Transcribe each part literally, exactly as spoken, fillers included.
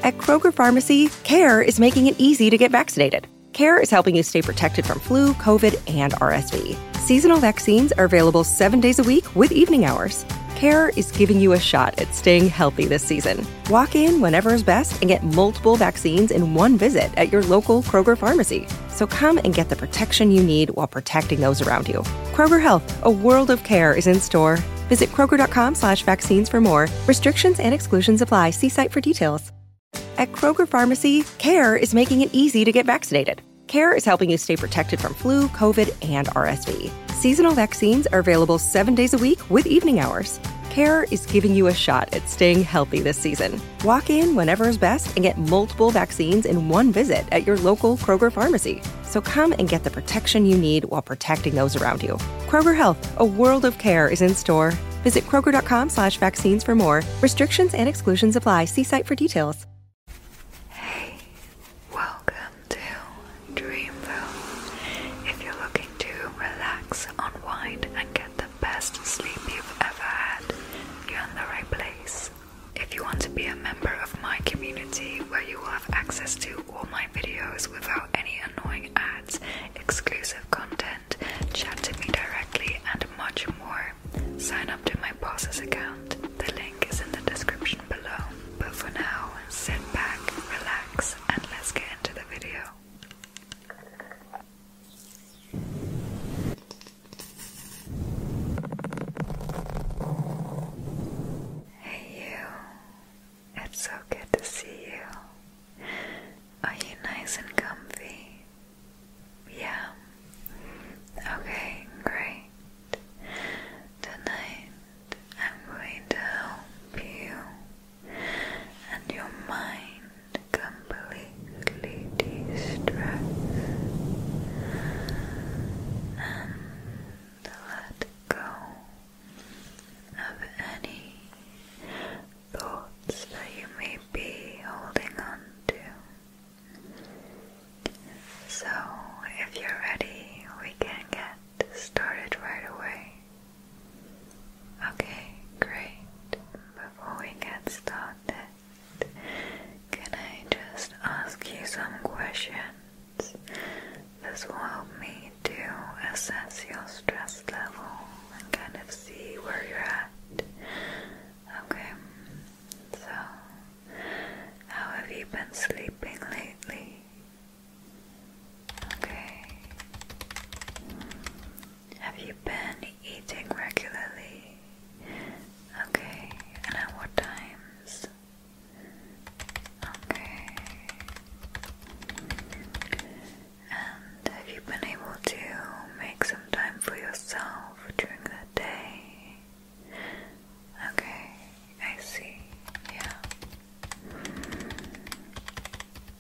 At Kroger Pharmacy, CARE is making it easy to get vaccinated. CARE is helping you stay protected from flu, COVID, and R S V. Seasonal vaccines are available seven days a week with evening hours. CARE is giving you a shot at staying healthy this season. Walk in whenever is best and get multiple vaccines in one visit at your local Kroger Pharmacy. So come and get the protection you need while protecting those around you. Kroger Health, a world of care is in store. Visit Kroger.com slash vaccines for more. Restrictions and exclusions apply. See site for details. At Kroger Pharmacy, CARE is making it easy to get vaccinated. CARE is helping you stay protected from flu, COVID, and R S V. Seasonal vaccines are available seven days a week with evening hours. CARE is giving you a shot at staying healthy this season. Walk in whenever is best and get multiple vaccines in one visit at your local Kroger Pharmacy. So come and get the protection you need while protecting those around you. Kroger Health, a world of care is in store. Visit Kroger.com slash vaccines for more. Restrictions and exclusions apply. See site for details. Hey, welcome to Dreamville. If you're looking to relax, unwind, and get the best sleep you've ever had, you're in the right place. If you want to be a member of my community where you will have access to all my videos without any annoying ads, exclusive content, chat to me directly, and much more, sign up to my boss's account. The link is in the description below. But for now, sit back, relax, and let's get into the video. Hey you, it's so good to see you. Are you nice and comfy? Yeah? Okay, great. Tonight, I'm going to help you and your mind completely de-stress and let go of any thoughts that you may be holding on to. So, if you're ready, we can get started right away. Okay, great. Before we get started, can I just ask you some questions? This will help me to assess your stress level and kind of see where you're at. Okay, so how have you been sleeping lately? Okay. Have you been eating regularly? Okay, and at what times? Okay. And have you been able to make some time for yourself during the day? Okay, I see, yeah.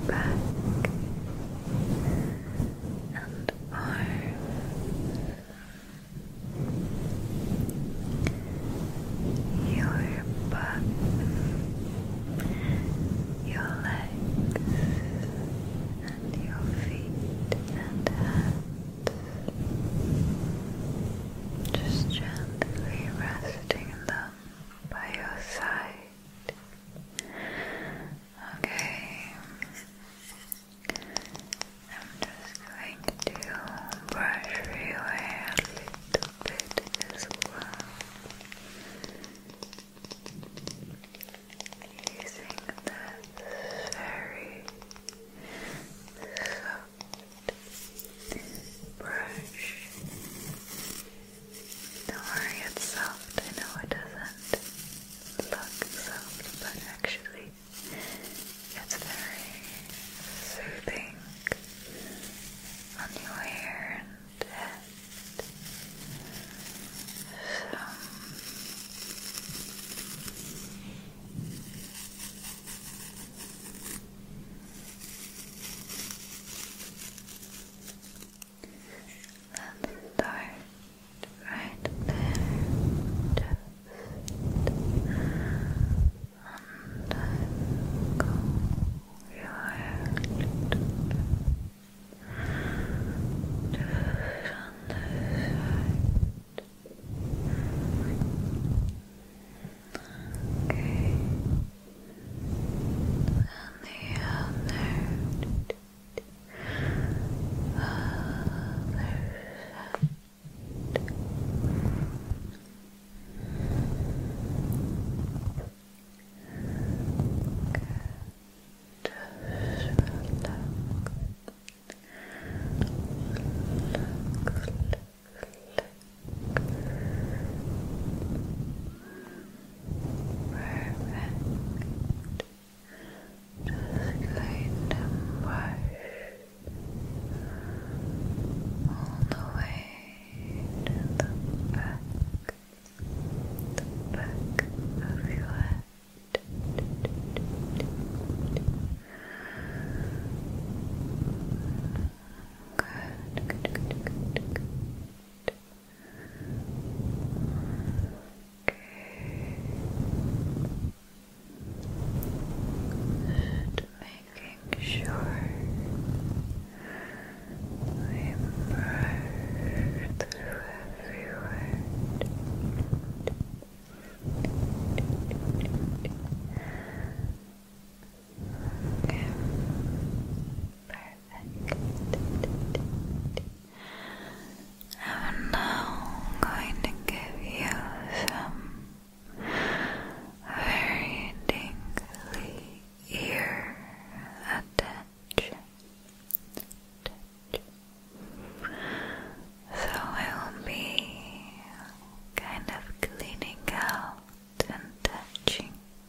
back and arms, your butt, your legs, and your feet and hands. Just gently resting them by your side. Okay, I'm just going to brush your hair a little bit as well, using this very soft brush. Don't worry, it's soft. I know it doesn't look soft, but actually it's very soothing on your hair and head. So let's start right there, just untangle your hair a little bit, just on this side. Okay, and the other, other side. Just kind of brush all the way to the back, the back of your head. Good, good, good, good, good. Okay. Just making sure we brush through every word. Okay. Perfect. And now I'm going to give you some very tingly ear attention. So I will be kind of cleaning out and touching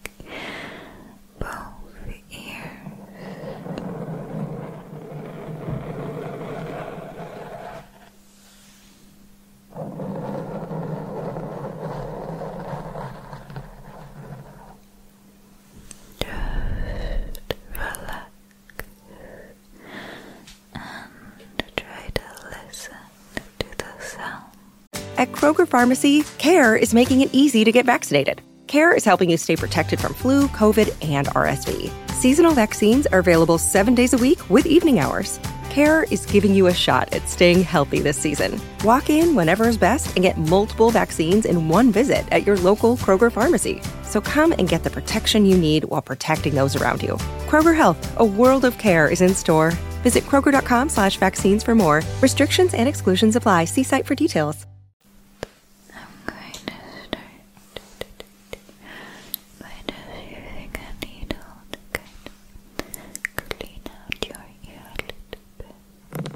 both ears. Just relax and try to listen to the sound. At Kroger Pharmacy, CARE is making it easy to get vaccinated. CARE is helping you stay protected from flu, COVID, and R S V. Seasonal vaccines are available seven days a week with evening hours. CARE is giving you a shot at staying healthy this season. Walk in whenever is best and get multiple vaccines in one visit at your local Kroger Pharmacy. So come and get the protection you need while protecting those around you. Kroger Health, a world of care is in store. Visit Kroger.com slash vaccines for more. Restrictions and exclusions apply. See site for details. I'm going to start by just using a needle to kind of clean out your ear a little bit.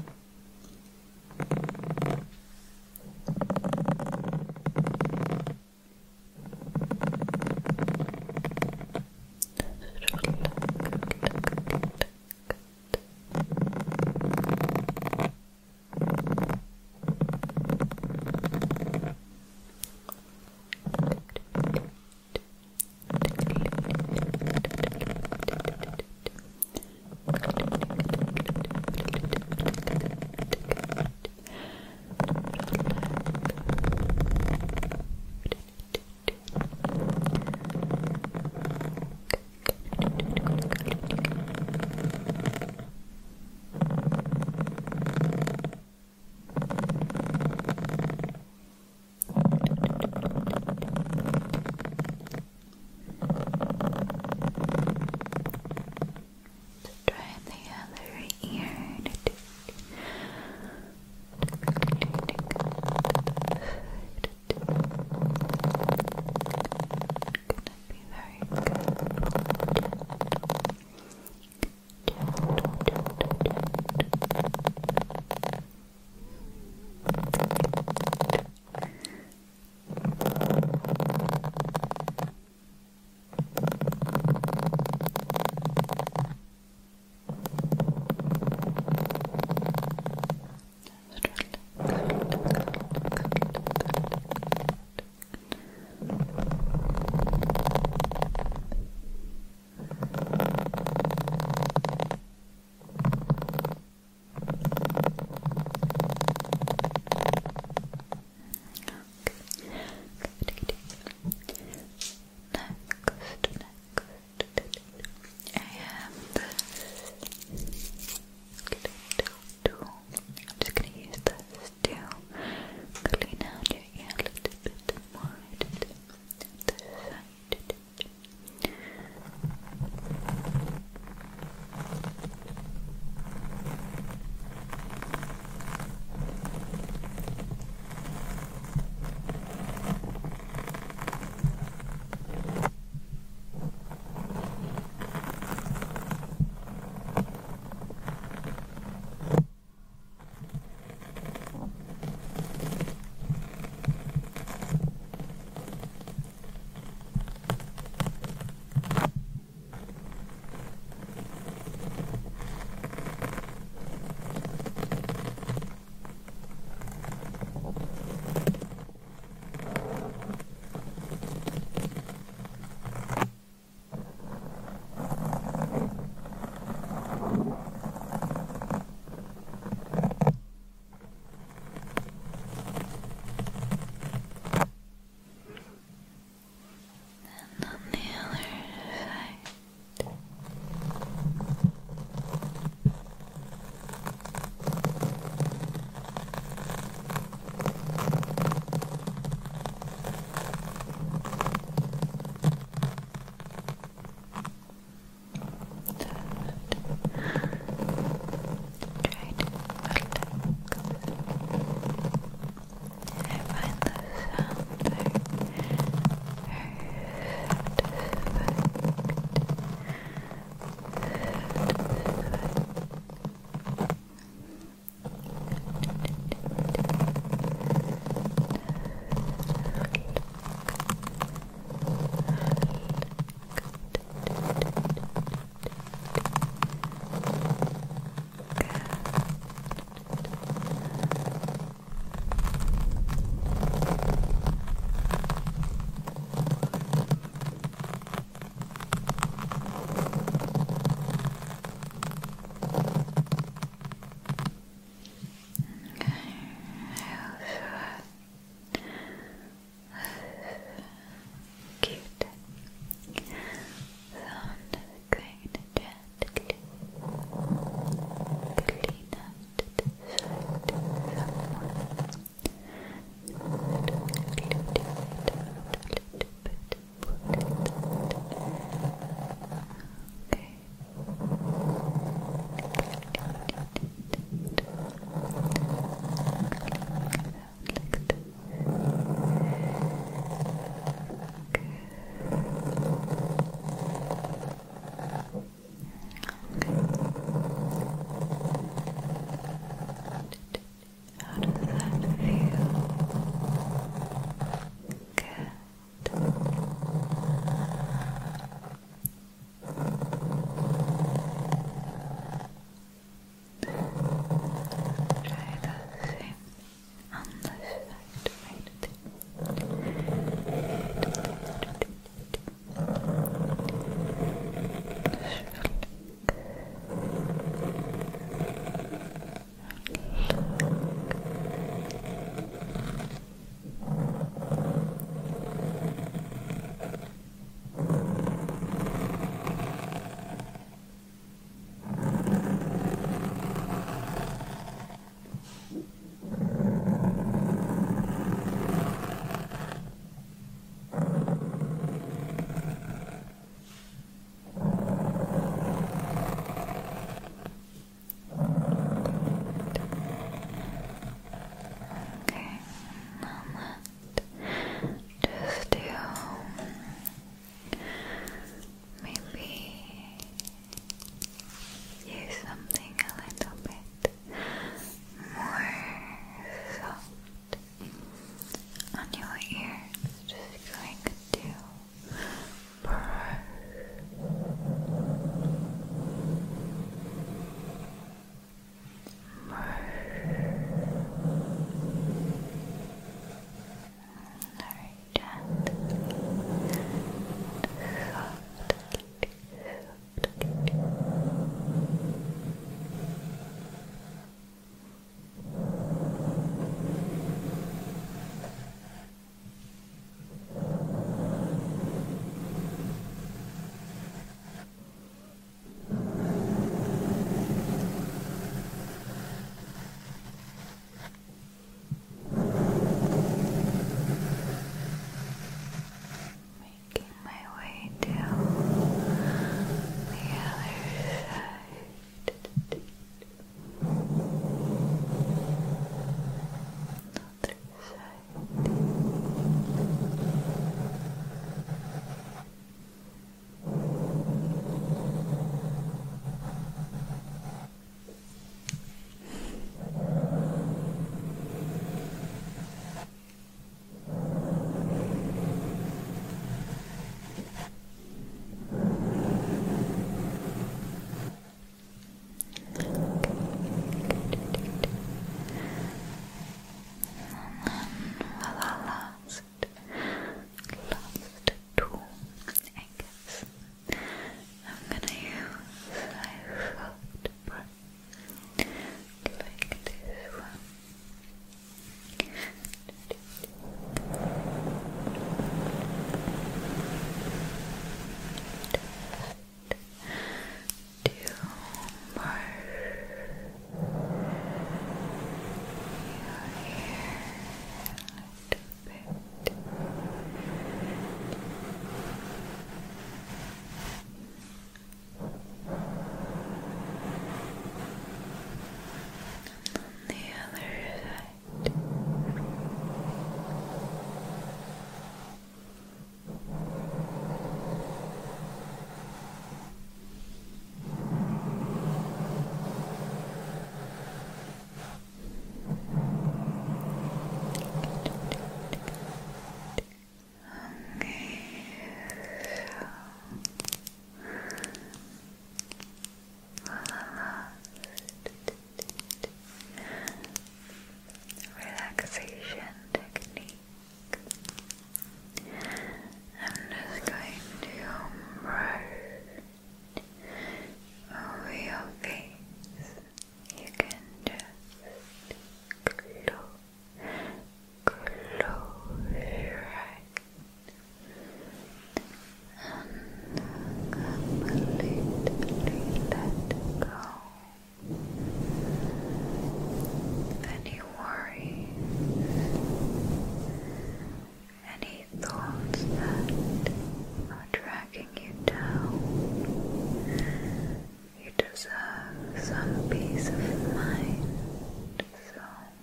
some peace of mind. So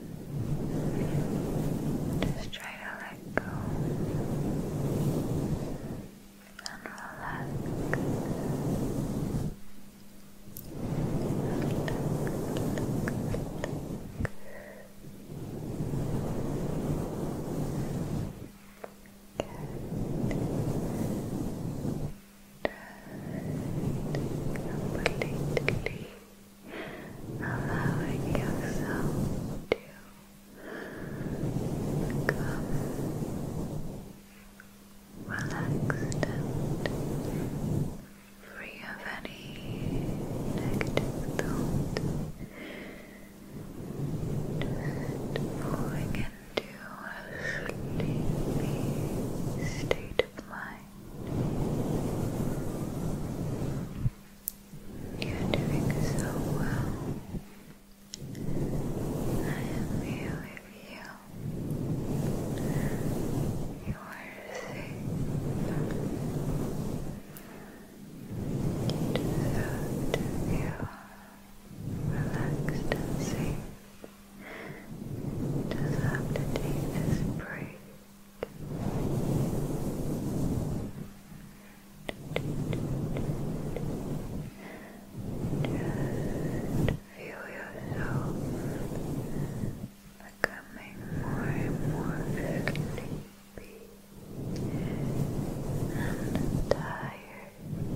just try to let go and relax. Completely allowing yourself to become relaxed and free of any negative thoughts. Just falling into a sleepy state of mind. You're doing so well. I am here with you. You are safe. You deserve to feel relaxed and safe. You deserve to take this break. Just feel yourself becoming more and more sleepy and tired.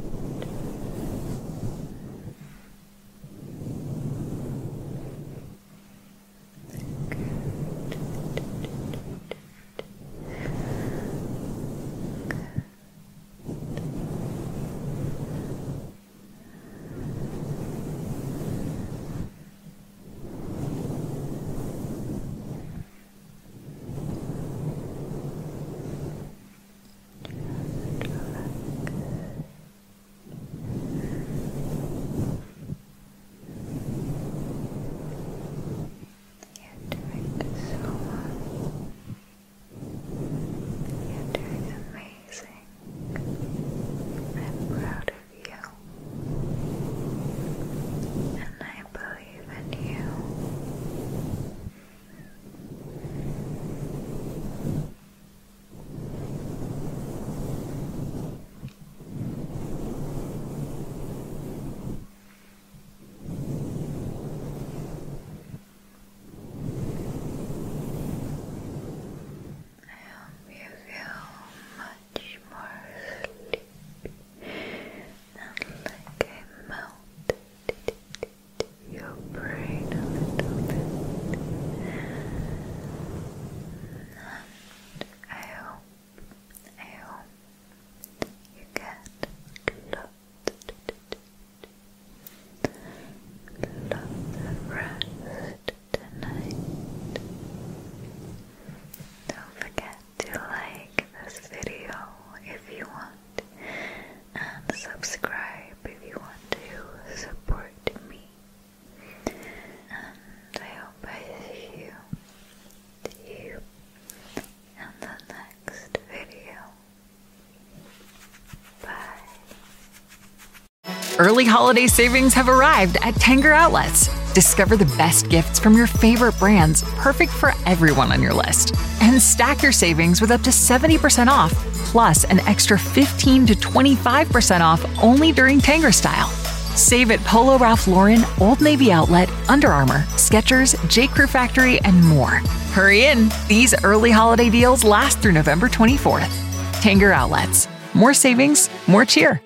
You're doing so well. You're doing amazing. I'm proud of you. And I believe in you. I hope you feel much more sleepy and like I melted your brain a little bit. And I hope, I hope you get lots, lots of rest tonight. Don't forget to like this video if you want, and subscribe if you want to support me. And I hope I see you, see you in the next video. Bye. Early holiday savings have arrived at Tanger Outlets. Discover the best gifts from your favorite brands, perfect for everyone on your list. And stack your savings with up to seventy percent off, plus an extra fifteen to twenty-five percent off only during Tanger Style. Save at Polo Ralph Lauren, Old Navy Outlet, Under Armour, Skechers, J. Crew Factory, and more. Hurry in! These early holiday deals last through November twenty-fourth. Tanger Outlets. More savings, more cheer.